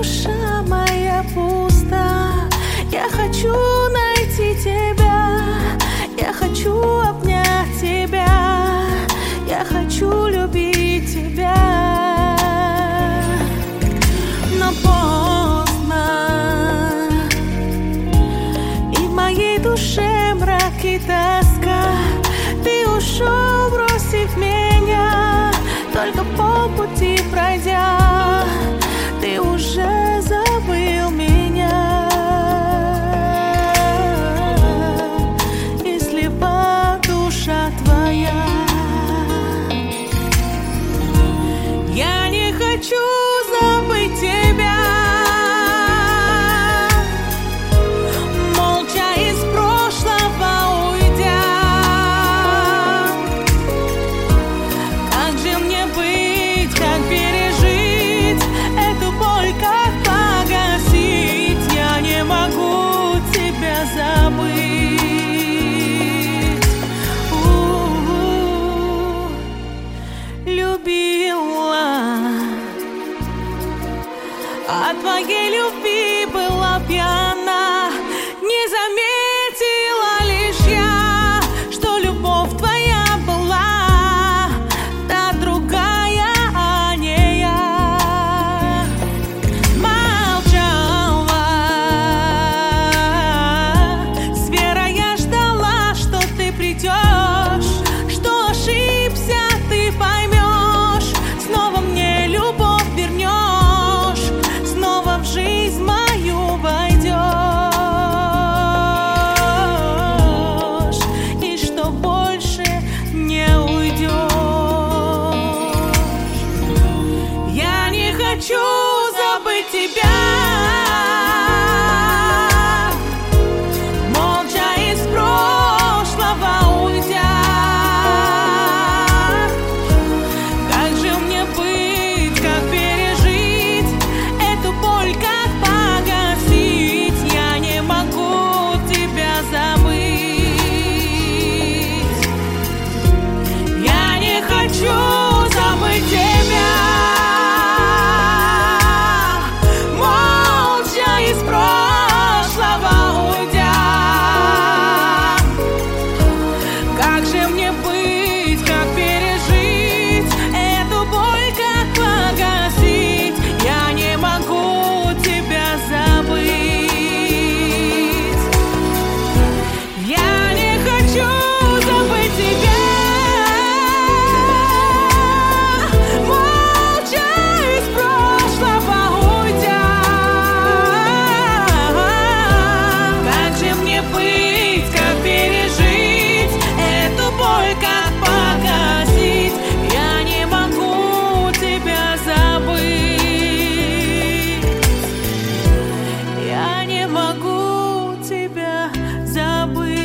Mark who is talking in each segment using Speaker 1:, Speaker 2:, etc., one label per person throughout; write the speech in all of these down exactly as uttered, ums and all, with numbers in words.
Speaker 1: душа моя пуста. Я хочу найти тебя, я хочу обнять тебя, я хочу любить тебя. Но поздно, и в моей душе мрак и тоска. Ты ушел, бросив меня, только полпути пройдя. Ты уже забыл меня, и слепа душа твоя. Я не хочу забыть тебя, молча из прошлого уйдя. Как же мне быть, как пережить эту боль, как погасить? Я не могу тебя забыть. У-у-у. Любила, от твоей любви была пьяна. Не заметила лишь я, что любовь твоя была та другая, а не я. Молчала, с верой я ждала, что ты придешь, что ошибся, ты поймешь, снова мне любовь вернешь, снова в жизнь мою войдешь, и что больше не уйдешь. Я не хочу забыть тебя, молча из прошлого уйдя. Как же мне быть, как пережить эту боль, как погасить? Я не могу тебя забыть. Я не хочу забыть тебя, молча из прошлого уйдя. Как же мне быть, как пережить эту боль, как погасить? Я не могу тебя забыть. Я не хочу забыть тебя, молча из прошлого уйдя. Как же мне быть, как пережить эту боль, как погасить? Я не могу тебя забыть. Я не могу тебя забыть.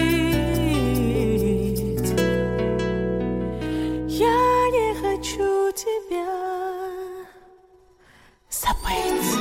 Speaker 1: Я не хочу тебя забыть.